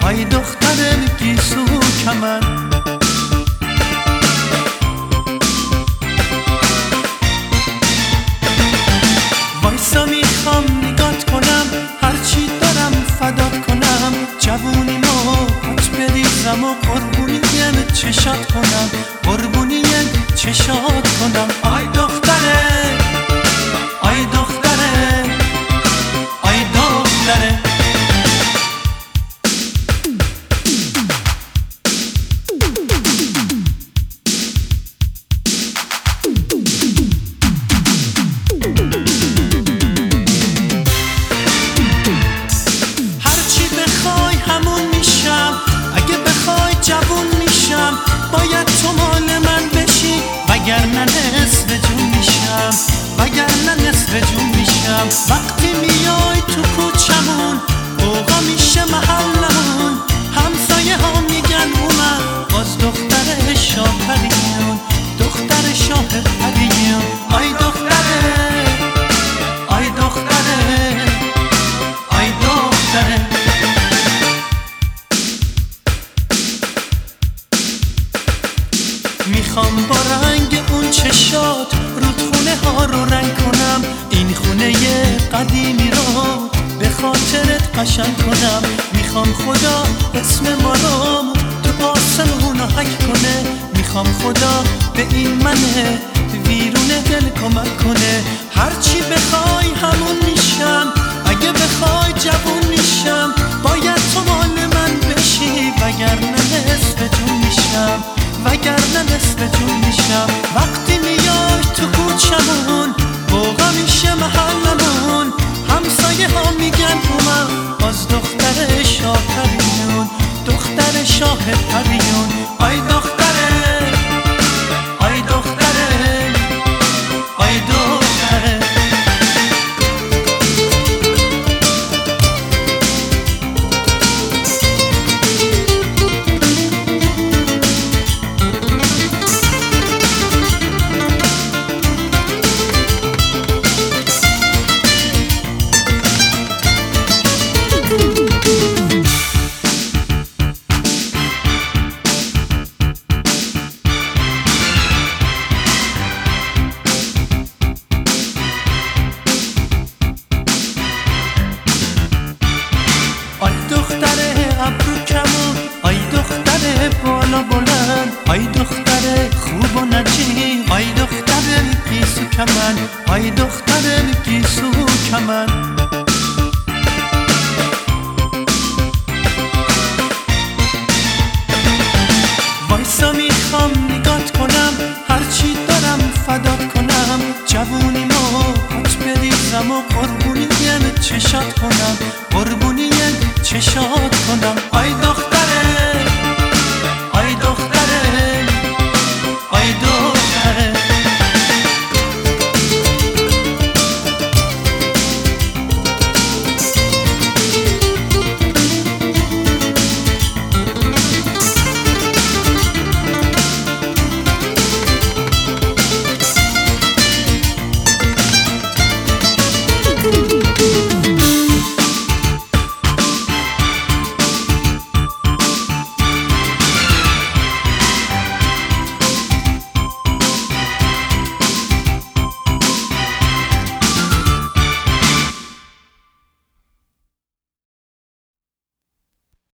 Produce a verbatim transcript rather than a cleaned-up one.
آی دختر گیسو کمن. وایسا میخوام نگات کنم، هرچی دارم فدات کنم، جوونیمو پات بریزم و قربونی چشات کنم، قربونی چشات کنم. آی دختره آی دختره آی دختره. هرچی بخوای همون میشم، اگه بخوای جوون میشم، باید تو مال من بشی وگرنه نصف جون میشم، وگرنه نصف جون میشم. وقتی میای تو کوچمون اوقا میشه محلمون، همسایه ها میگن اومد باز دختر شاه پریون، دختر شاه پریون. آی دختره آی دختره آی دختره. میخوام با رنگ اون چشات رودخونه ها رو رنگ کنم، این خونه قدیمی رو به خاطرت قشنگ کنم. میخوام خدا اسم ما رو تو آسمون حک کنه، میخوام خدا به این من ویرون دل کمک کنه. هرچی بخوای همون میشم، اگه بخوای جوون میشم، باید تو مال من بشی وگرنه نصف جون میشم، وگرنه نصف جون میشم. وقتی میای تو کوچمون بوغا میشه محلمون، همسایه ها میگن اومد باز دختر شاه پریون، دختر شاه پریون. آی دختره آی دختره آی دختره. آی دختره ابرو کمون، آی دختره بالا بلند، آی دختره خوب و نجیب، آی دختره گیسو کمن، آی دختره